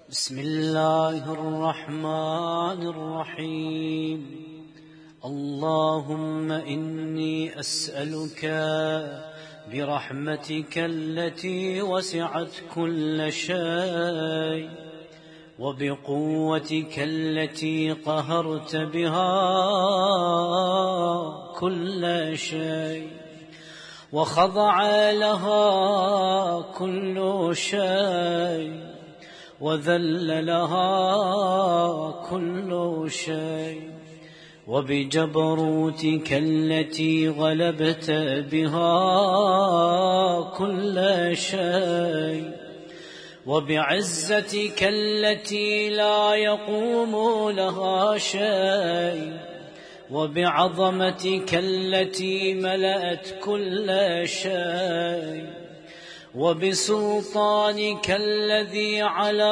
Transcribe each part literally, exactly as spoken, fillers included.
بسم الله الرحمن الرحيم. اللهم إني أسألك برحمتك التي وسعت كل شيء وبقوتك التي قهرت بها كل شيء وخضع لها كل شيء وذل لها كل شيء وبجبروتك التي غلبت بها كل شيء وبعزتك التي لا يقوم لها شيء وبعظمتك التي ملأت كل شيء وبسلطانك الذي على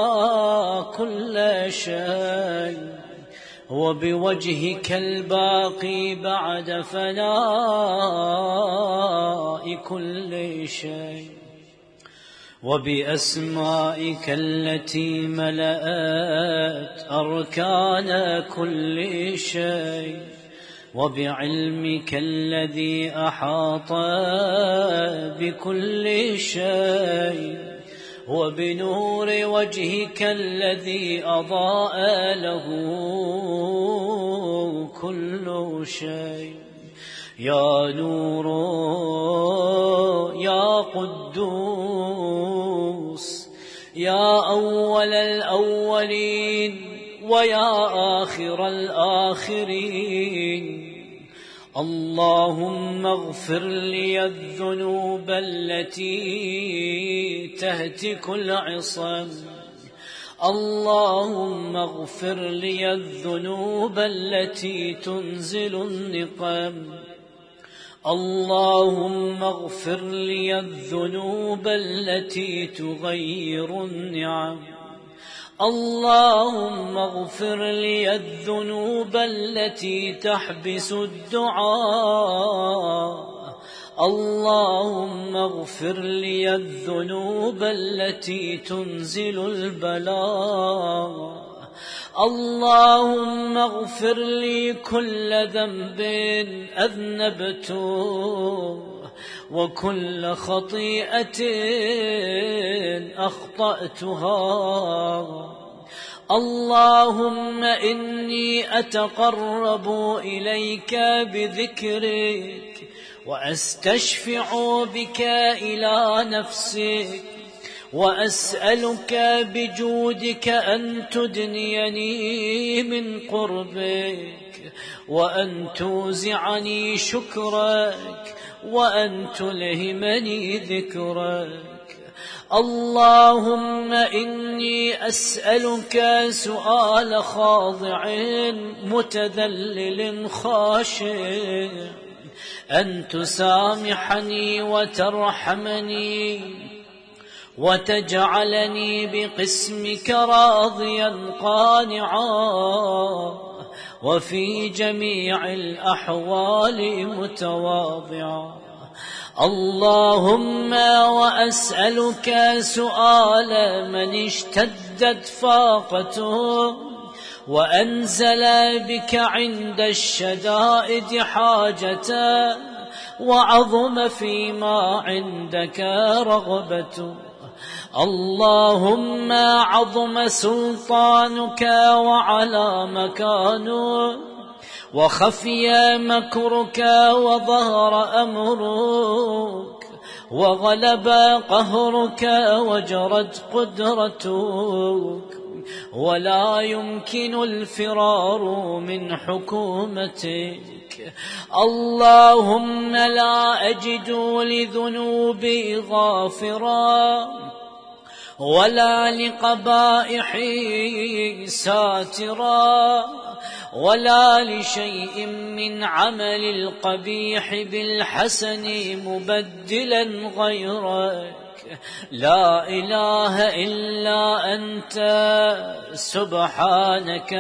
كل شيء وبوجهك الباقي بعد فناء كل شيء وبأسمائك التي ملأت أركان كل شيء وبعلمك الذي أحاط بكل شيء وبنور وجهك الذي أضاء له كل شيء. يا نور يا قدوس يا أول الأولين ويا آخر الآخرين، اللهم اغفر لي الذنوب التي تهتك العصم، اللهم اغفر لي الذنوب التي تنزل النقم، اللهم اغفر لي الذنوب التي تغير النعم، اللهم اغفر لي الذنوب التي تحبس الدعاء، اللهم اغفر لي الذنوب التي تنزل البلاء، اللهم اغفر لي كل ذنب أذنبته وكل خطيئة أخطأتها، اللهم إني أتقرب إليك بذكرك وأستشفع بك إلى نفسك وأسألك بجودك أن تدنيني من قربك وأن توزعني شكرك وأن تلهمني ذكرك، اللهم إني أسألك سؤال خاضع متذلل خاشع أن تسامحني وترحمني وتجعلني بقسمك راضيا قانعا وفي جميع الأحوال متواضعا، اللهم وأسألك سؤال من اشتدت فاقته وأنزل بك عند الشدائد حاجته وعظم فيما عندك رغبته، اللهم عظم سلطانك وعلى مكانك وخفي مكرك وظهر أمرك وغلب قهرك وجرت قدرتك ولا يمكن الفرار من حكومتك، اللهم لا أجد لذنوبي غافرا ولا لقبائحي ساترا ولا لشيء من عمل القبيح بالحسن مبدلا غيرك، لا إله إلا أنت سبحانك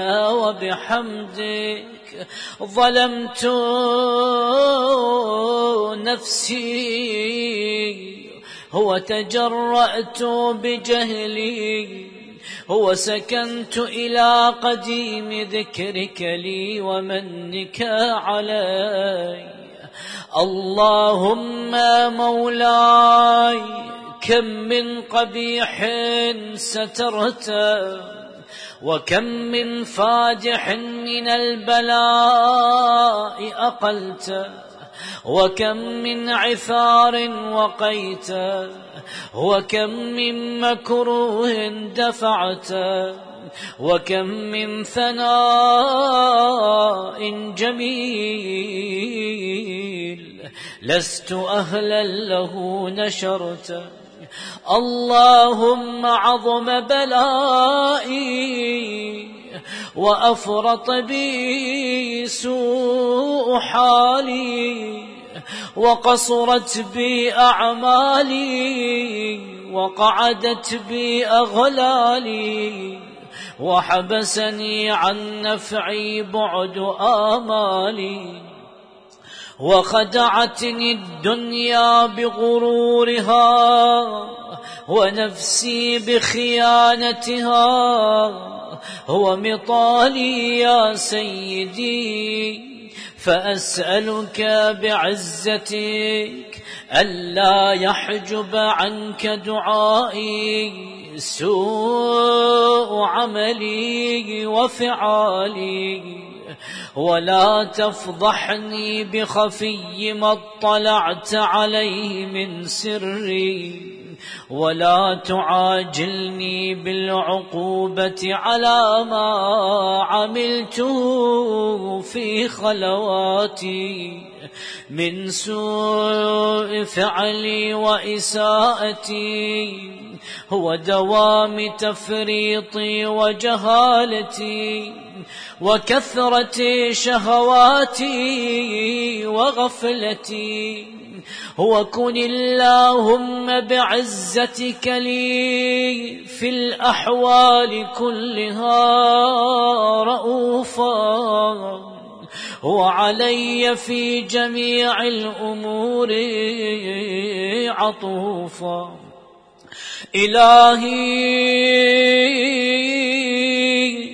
وبحمدك ظلمت نفسي وتجرأت بجهلي وسكنت إلى قديم ذكرك لي ومنك علي. اللهم مولاي كم من قبيح سترته، وكم من فاجح من البلاء أقلته، وكم من عثار وقيته، وكم من مكروه دفعته، وكم من ثناء جميل لست أهلا له نشرته. اللهم عظم بلائي وأفرط بي سوء حالي، وقصرت بي أعمالي، وقعدت بي أغلالي، وحبسني عن نفعي بعد آمالي، وخدعتني الدنيا بغرورها، ونفسي بخيانتها، ومطالي يا سيدي. فأسألك بعزتك ألا يحجب عنك دعائي سوء عملي وفعالي، ولا تفضحني بخفي ما اطلعت عليه من سري، ولا تعاجلني بالعقوبة على ما عملته في خلواتي من سوء فعلي وإساءتي، ودوام تفريطي وجهالتي، وكثرة شهواتي وغفلتي. وكن اللهم بعزتك لي في الأحوال كلها رؤوفا، وعلي في جميع الأمور عطوفا. إلهي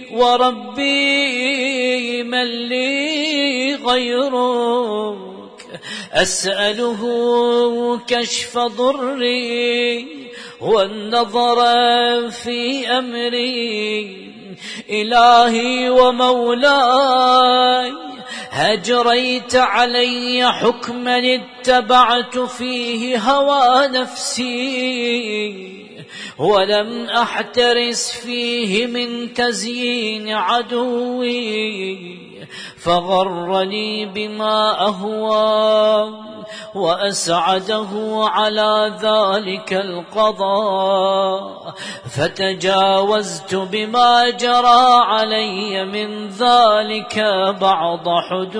وربي من لي غيرك، أسأله كشف ضري والنظر في أمري. إلهي ومولاي هجريت علي حكما اتبعت فيه هوى نفسي، ولم أحترس فيه من تزيين عدوي، فغرني بما أهوى وأسعده على ذلك القضاء، فتجاوزت بما جرى علي من ذلك بعض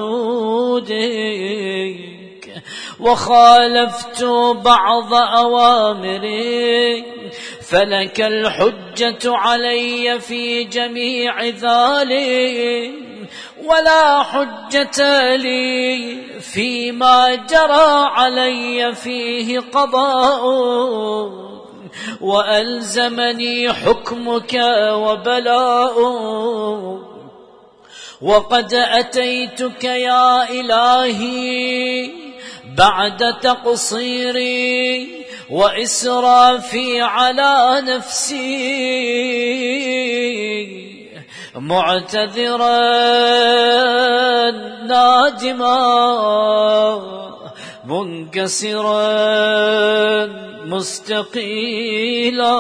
حدودك، وخالفت بعض أوامرك، فلك الحجة علي في جميع ذلك، ولا حجة لي فيما جرى علي فيه قضاء، وألزمني حكمك وبلاء. وقد أتيتك يا إلهي بعد تقصيري وإسرافي على نفسي، معتذرا نادما منكسرا مستقيلا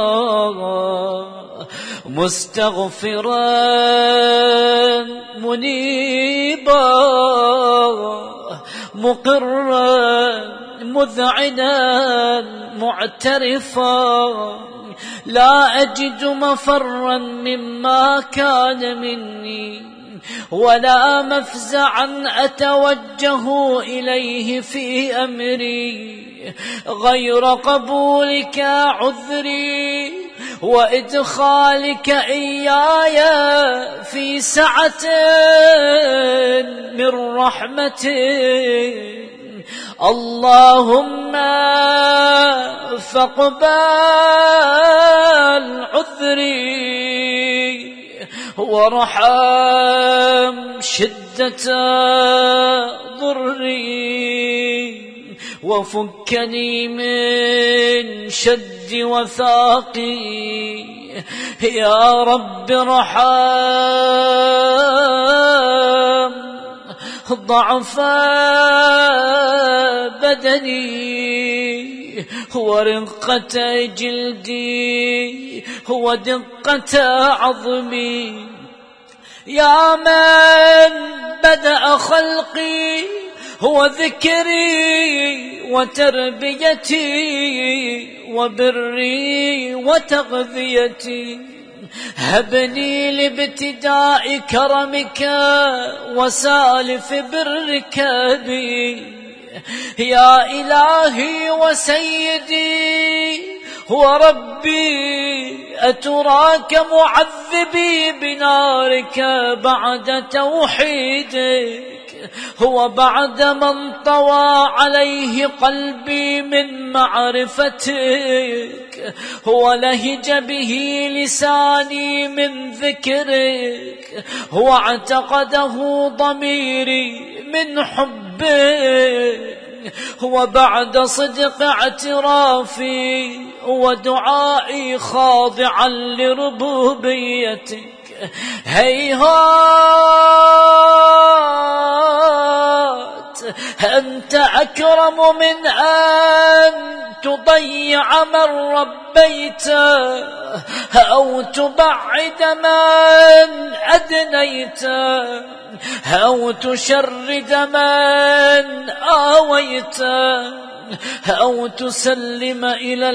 مستغفرا منيبا مقرا مذعنا معترفا، لا أجد مفرا مما كان مني، ولا مفزعا أتوجه إليه في أمري غير قبولك عذري وإدخالك إياي في سعة من رحمتك. اللهم فاقبل عذري وارحم شدة ضري وفكني من شد وثاقي يا رب ارحم ضعف بدني ورقة جلدي ودقة عظمي يا من بدأ خلقي هو ذكري وتربيتي وبري وتغذيتي هبني لابتداء كرمك وسالف برك بي يا إلهي وسيدي وربي أتراك معذبي بنارك بعد توحيدك هو بعد من طوى عليه قلبي من معرفتك هو لهج به لساني من ذكرك هو اعتقده ضميري من حبك هو بعد صدق اعترافي ودعائي خاضعا لربوبيتك هيهات أنت أكرم من أن تضيع من ربيته أو تبعد من أدنيته أو تشرد من آويته أو تسلم إلى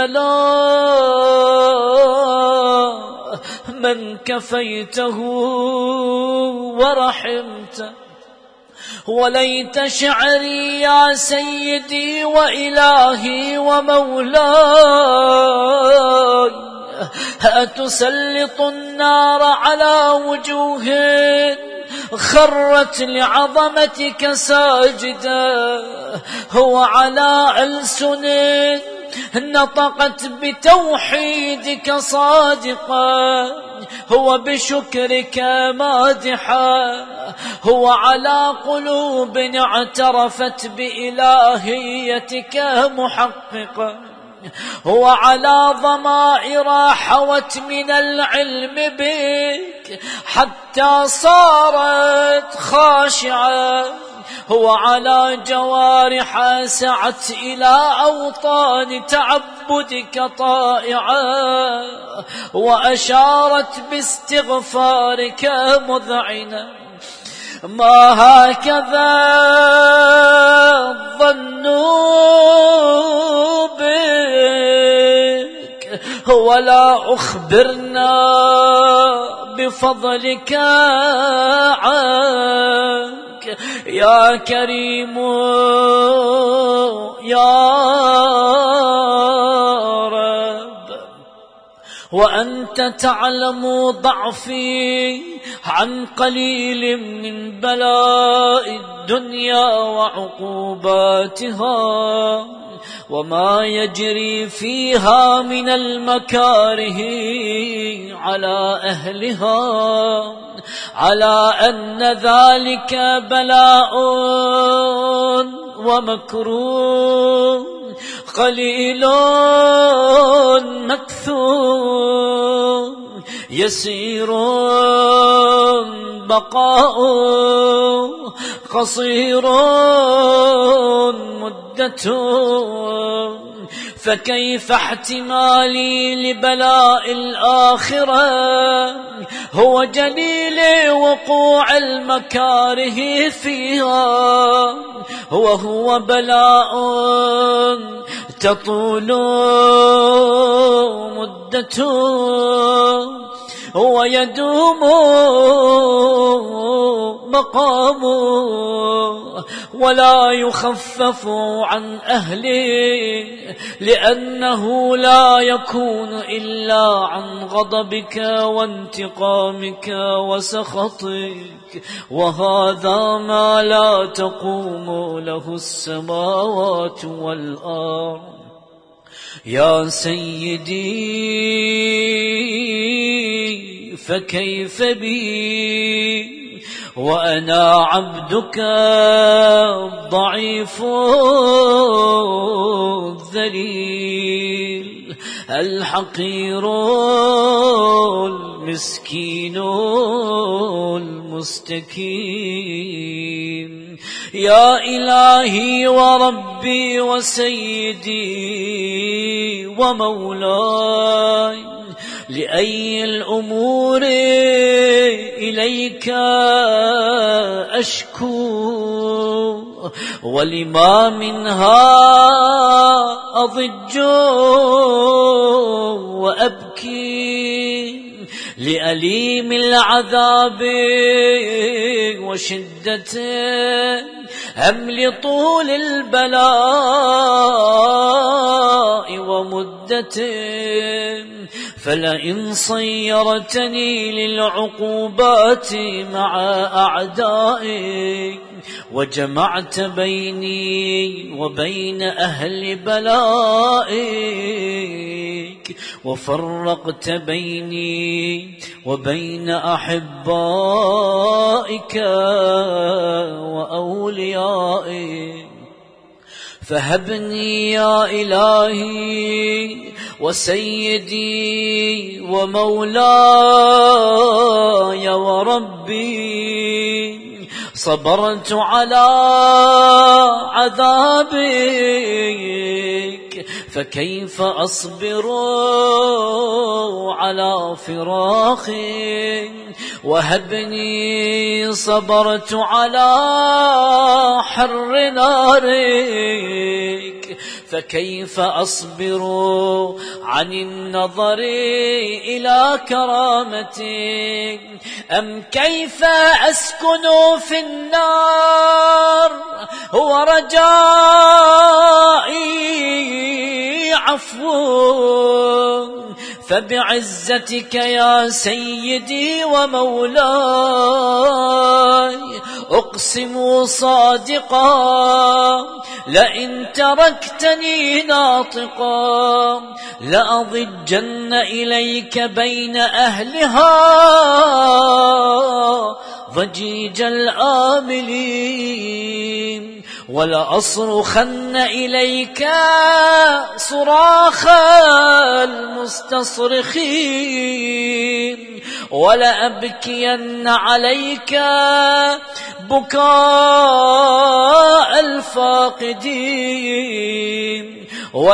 البلاء من كفيته ورحمته وليت شعري يا سيدي وإلهي ومولاي أتسلط النار على وجوه خرت لعظمتك ساجدا هو على ألسن نطقت بتوحيدك صادقا هو بشكرك مادحا هو على قلوب اعترفت بإلهيتك محققا هو على ضمائر حوت من العلم بك حتى صارت خاشعة هو على جوارح سعت إلى أوطان تعبدك طائعة وأشارت باستغفارك مذعنة ما هكذا الظنوا بك ولا أخبرنا بفضلك عنك يا كريم يا رب وأنت تعلم ضعفي عن قليل من بلاء الدنيا وعقوباتها وما يجري فيها من المكاره على أهلها على أن ذلك بلاء ومكروه قليل مكثور يسير بقاء قصير مدته فكيف احتمالي لبلاء الآخرة هو جليل وقوع المكاره فيها وهو بلاء تطول مدته ويدوم مقامه ولا يخفف عن أهله لأنه لا يكون إلا عن غضبك وانتقامك وسخطك وهذا ما لا تقوم له السماوات والأرض يا سيدي فكيف بي وأنا عبدك الضعيف الذليل الحقير المسكين المستكين. يا إلهي وربي وسيدي ومولاي، لأي الأمور إليك أشكو، ولما منها أضج وأبكي، لأليم العذاب وشدته أم لطول البلاء ومدته؟ فلئن صيرتني للعقوبات مع أعدائك وجمعت بيني وبين أهل بلائك وفرقت بيني وبين أحبائك وأوليائك، فهبني يا إلهي وسيدي ومولاي وربي، صبرت على عذابك فكيف أصبر على فراقك؟ وهبني صبرت على حر نارك فكيف أصبر عن النظر إلى كرامتك؟ أم كيف أسكن في النار هو رجائي عفو؟ فبعزتك يا سيدي ومولاي أقسم صادقا، لئن تركتني ناطقا لأضجن إليك بين أهلها ضجيج الآملين، ولأصرخن إليك صراخ المستصرخين، ولأبكين عليك بكاء الفاقدين،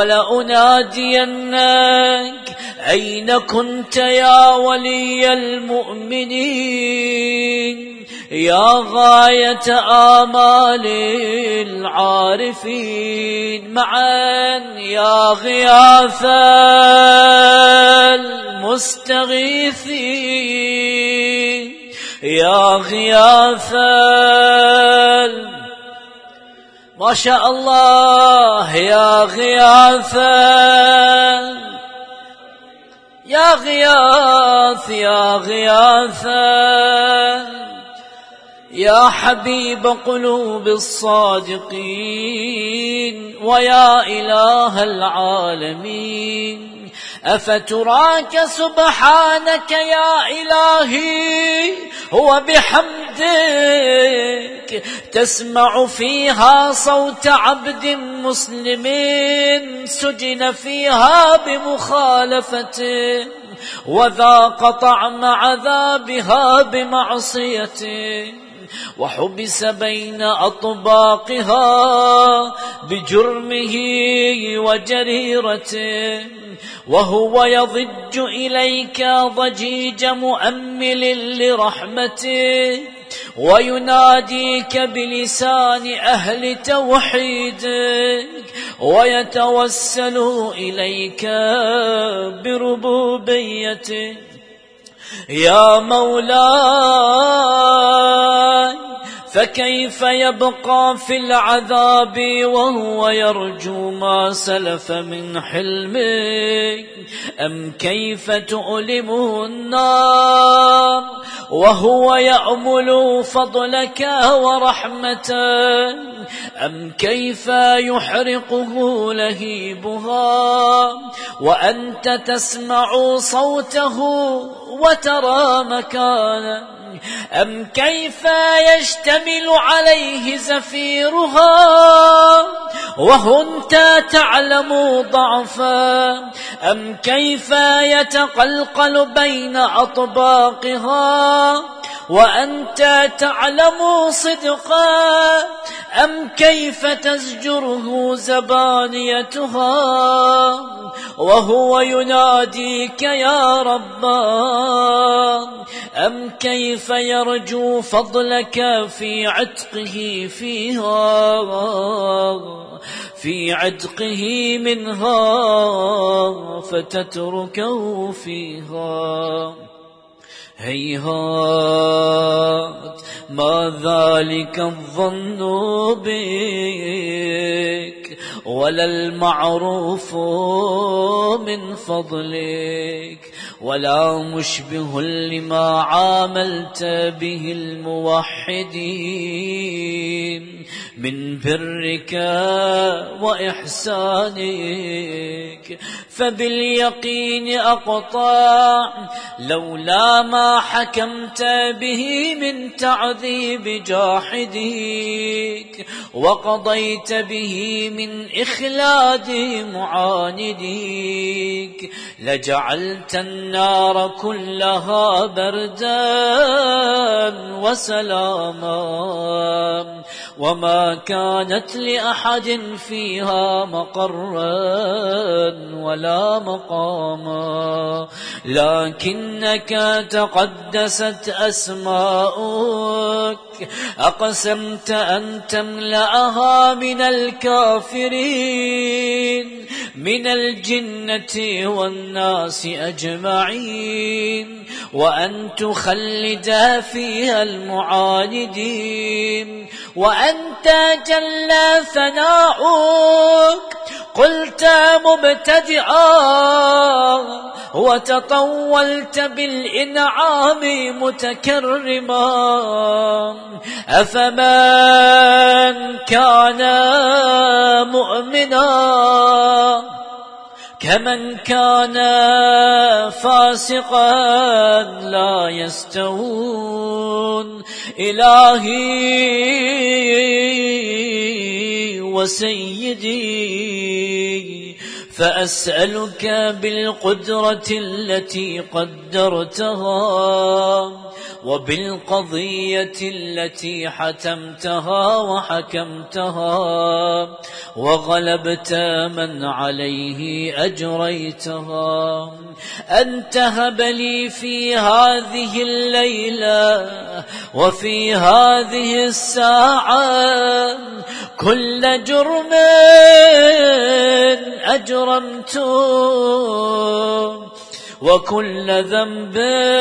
ولأنادينك أين كنت يا ولي المؤمنين؟ يا غاية آمال العارفين معا، يا غياث المستغيثين، يا غياث ما شاء الله، يا غياث يا غياث يا غياث يا حبيب قلوب الصادقين، ويا إله العالمين. أفتراك سبحانك يا إلهي وبحمدك تسمع فيها صوت عبد مسلم سجن فيها بمخالفته وذاق طعم عذابها بمعصيته، وحبس بين أطباقها بجرمه وجريرته، وهو يضج إليك ضجيج مؤمل لرحمته، ويناديك بلسان أهل توحيدك، ويتوسل إليك بربوبيتك. يا مولاي، فكيف يبقى في العذاب وهو يرجو ما سلف من حلمك؟ أم كيف تؤلمه النار وهو يأمل فضلك ورحمتك، أم كيف يحرقه لهيبها وأنت تسمع صوته وترى مكانه، أم كيف يشتمل عليه زفيرها وأنت تعلم ضعفا، أم كيف يتقلقل بين أطباقها وأنت تعلم صدقا، أم كيف تزجره زبانيتها وهو يناديك يا ربا، أم كيف يرجو فضلك في عتقه فيها في عتقه منها فتتركه فيها. هيهات ما ذلك الظن بك ولا المعروف من فضلك، ولا مشبه لما عاملت به الموحدين من برك وإحسانك، فباليقين أقطع لولا ما حكمت به من تعذيب جاحديك وقضيت به من إخلاد معانديك، لجعلت النار كلها بردا وسلاما، وما كانت لأحد فيها مقرا ولا مقاما، لكنك تقدست أسماؤك أقسمت أن تملأها من الكافرين من الجنة والناس أجمعين، وأن تخلد فيها المعاندين، وأنت جل ثناؤك قلت مبتدئا وتطولت بالإنعام متكرما، أفمن كان مؤمنا كمن كان فاسقا لا يستوون. إلهي وسيدي فأسألك بالقدرة التي قدرتها وبالقضية التي حتمتها وحكمتها وغلبت من عليه أجريتها، أن تهب لي في هذه الليلة وفي هذه الساعة كل جرم أجرمته وكل ذنب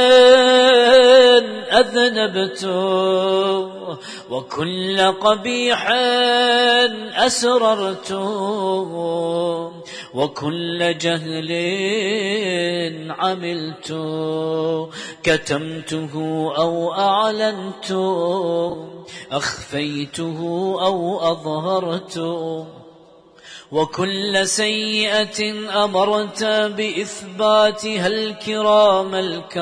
أذنبته وكل قبيح أسررته وكل جهل عملته، كتمته أو أعلنته، أخفيته أو أظهرته، وكل سيئة أمرت بإثباتها الكرام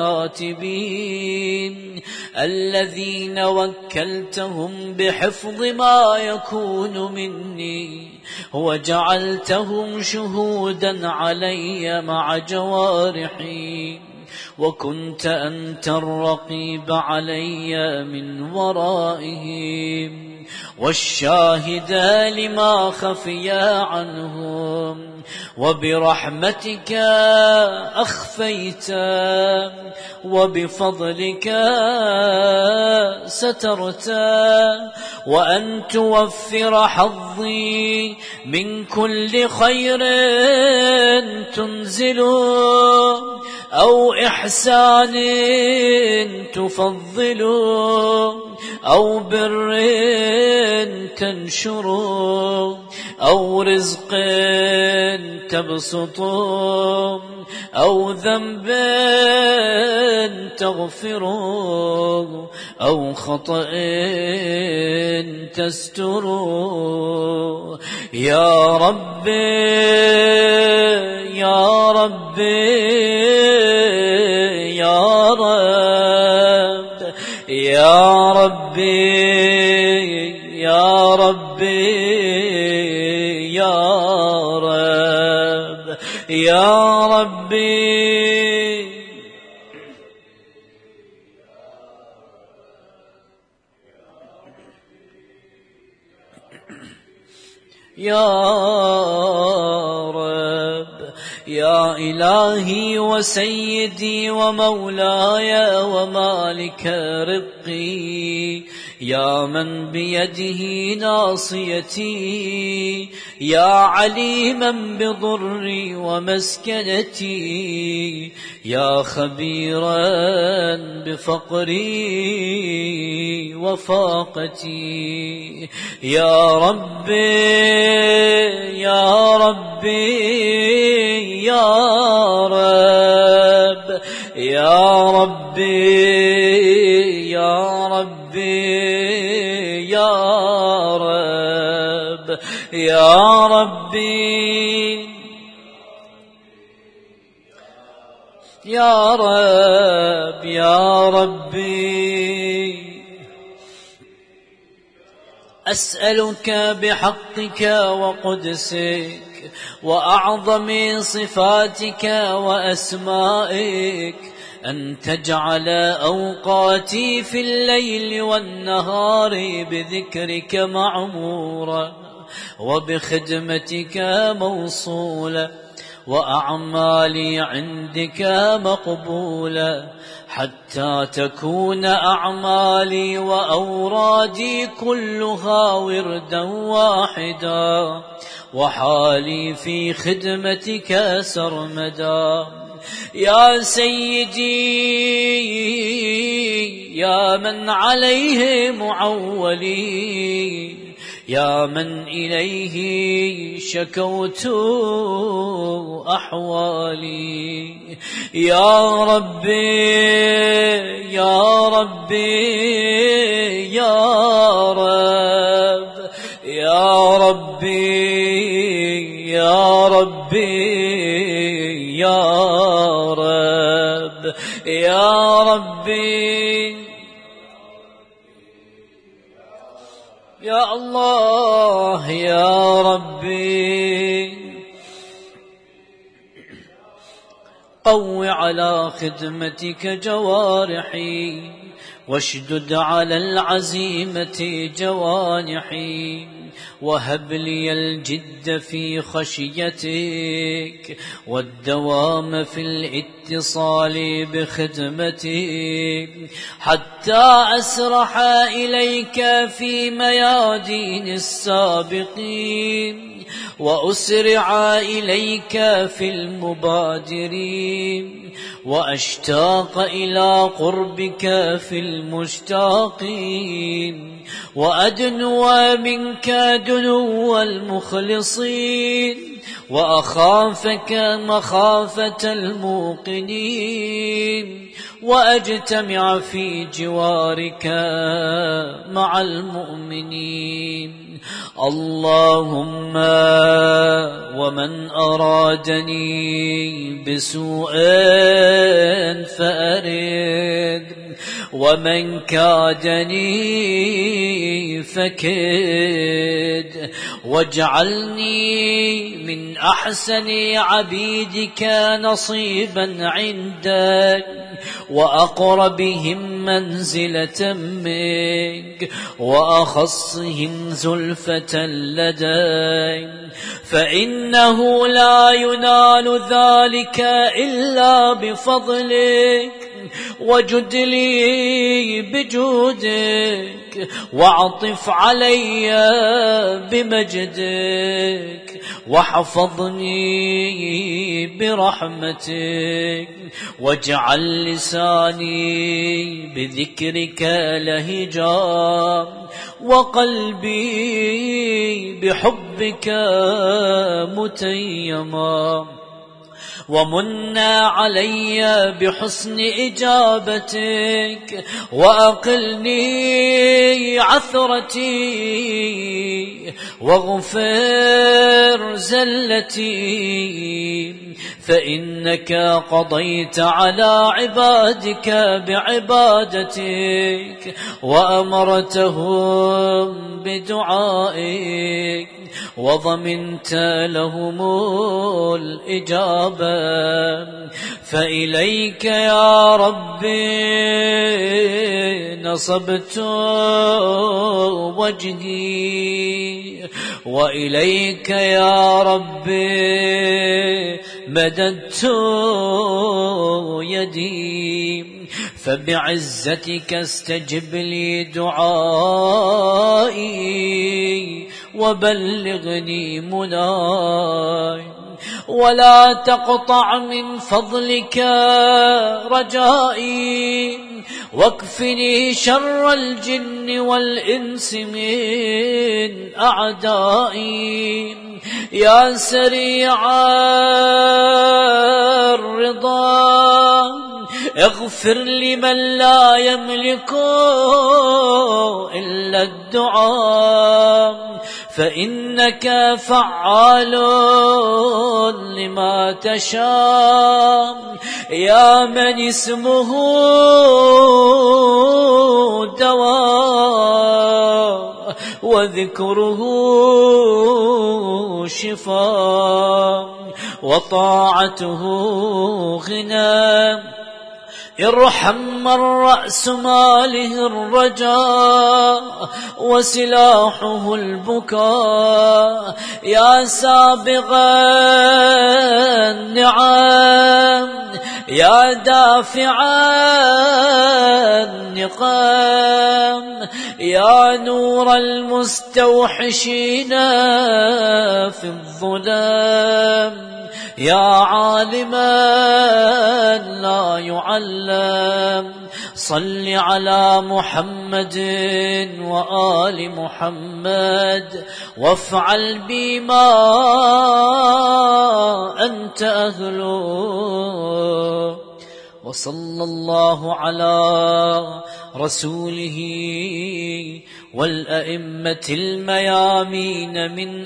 الكاتبين الذين وكلتهم بحفظ ما يكون مني وجعلتهم شهودا علي مع جوارحي، وكنت أنت الرقيب علي من ورائهم والشاهد لما خفي عنهم، وبرحمتك أخفيت وبفضلك سترت، وأن توفر حظي من كل خير تنزل أو إحسان تفضل أو بر تنشر أو رزق تبسط أو ذنب تغفر أو خطأ تستر يا ربي يا ربي يا رب يا ربي يا ربي يا رب يا ربي يا رب يا إلهي وسيدي ومولاي ومالك رقي يا من بيده ناصيتي يا عليما بضري ومسكنتي يا خبيرا بفقري وفاقتي يا ربي يا ربي يا رب يا ربي يا ربي يا رب يا ربي يا رب يا ربي أسألك بحقك وقدسك وأعظم صفاتك وأسمائك أن تجعل أوقاتي في الليل والنهار بذكرك معمورة وبخدمتك موصولة وأعمالي عندك مقبولة حتى تكون أعمالي وأورادي كلها وردا واحدا وحالي في خدمتك سرمدا يا سيدي يا من عليه معولي يا من إليه شكوت أحوالي يا ربي يا ربي يا رب يا ربي يا ربي يا رب يا ربي يا الله يا ربي قو على خدمتك جوارحي واشدد على العزيمة جوانحي وهب لي الجد في خشيتك والدوام في الاتصال بخدمتك حتى أسرح إليك في ميادين السابقين وأسرع إليك في المبادرين وأشتاق إلى قربك في المشتاقين وأدنو منك دنو المخلصين وأخافك مخافة الموقنين وأجتمع في جوارك مع المؤمنين اللهم ومن أرادني بسوء فأرد ومن كادني فكد واجعلني من أحسن عبيدك نصيبا عندك وأقربهم منزلة منك وأخصهم زلفة لديك فإنه لا ينال ذلك إلا بفضلك وجد لي بجودك واعطف علي بمجدك واحفظني برحمتك واجعل لساني بذكرك لهجا وقلبي بحبك متيما ومن علي بحسن إجابتك وأقلني عثرتي واغفر زلتي فإنك قضيت على عبادك بعبادتك وأمرتهم بدعائك وضمنت لهم الإجابة فإليك يا ربي نصبت وجهي وإليك يا ربي مددت يدي فبعزتك استجب لي دعائي وبلغني مناي ولا تقطع من فضلك رجائي واكفني شر الجن والإنس من أعدائي يا سريع الرضا اغفر لمن لا يملك إلا الدعاء فإنك فعال لما تشاء يا من اسمه دواء وذكره شفاء وطاعته غنى ارحم من رأس ماله الرجاء وسلاحه البكاء يا سابغ النعم يا دافع النقام يا نور المستوحشين في الظلام يا عالما لا يعلم صل على محمد وآل محمد وافعل بما أنت أهله وصلى الله على رسوله والأئمة الميامين من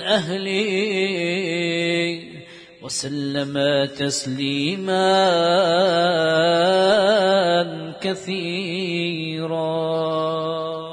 أهله وسلم تسليما كثيرا.